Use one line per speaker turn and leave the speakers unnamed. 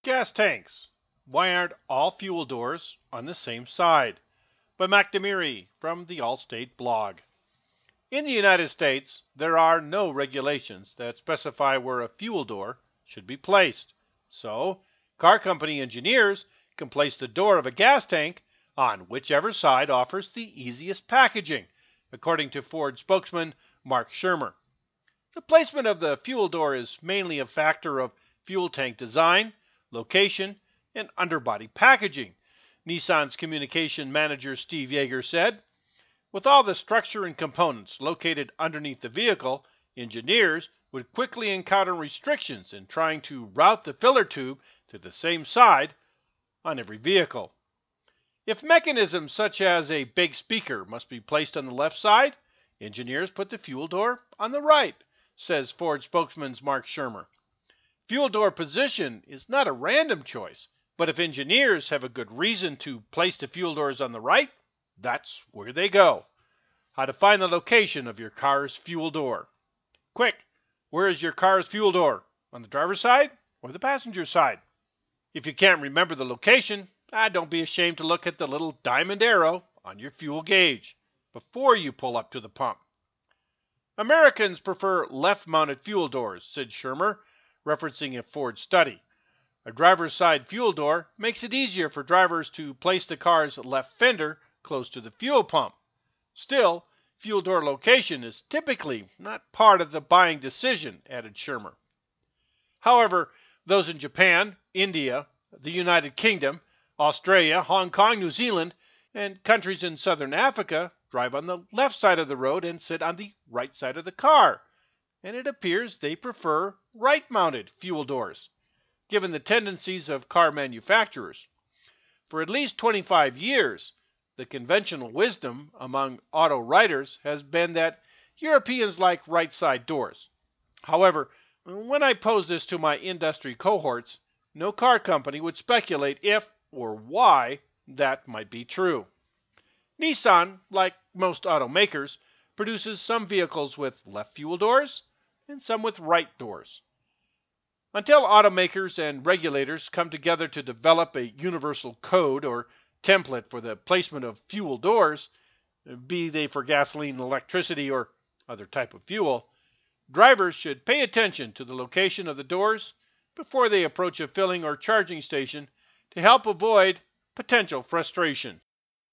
Gas tanks. Why aren't all fuel doors on the same side? By McNamee from the Allstate blog. In the United States, there are no regulations that specify where a fuel door should be placed. So, car company engineers can place the door of a gas tank on whichever side offers the easiest packaging, according to Ford spokesman Mark Shermer. The placement of the fuel door is mainly a factor of fuel tank design, location, and underbody packaging, Nissan's communication manager Steve Yeager said. With all the structure and components located underneath the vehicle, engineers would quickly encounter restrictions in trying to route the filler tube to the same side on every vehicle. If mechanisms such as a big speaker must be placed on the left side, engineers put the fuel door on the right, says Ford spokesman Mark Shermer. Fuel door position is not a random choice, but if engineers have a good reason to place the fuel doors on the right, that's where they go. How to find the location of your car's fuel door. Quick, where is your car's fuel door? On the driver's side or the passenger side? If you can't remember the location, don't be ashamed to look at the little diamond arrow on your fuel gauge before you pull up to the pump. Americans prefer left-mounted fuel doors, said Shermer, referencing a Ford study. A driver's side fuel door makes it easier for drivers to place the car's left fender close to the fuel pump. Still, fuel door location is typically not part of the buying decision, added Shermer. However, those in Japan, India, the United Kingdom, Australia, Hong Kong, New Zealand, and countries in southern Africa drive on the left side of the road and sit on the right side of the car, and it appears they prefer right-mounted fuel doors, given the tendencies of car manufacturers. For at least 25 years, the conventional wisdom among auto writers has been that Europeans like right-side doors. However, when I pose this to my industry cohorts, no car company would speculate if or why that might be true. Nissan, like most automakers, produces some vehicles with left fuel doors and some with right doors. Until automakers and regulators come together to develop a universal code or template for the placement of fuel doors, be they for gasoline, electricity, or other type of fuel, drivers should pay attention to the location of the doors before they approach a filling or charging station to help avoid potential frustration.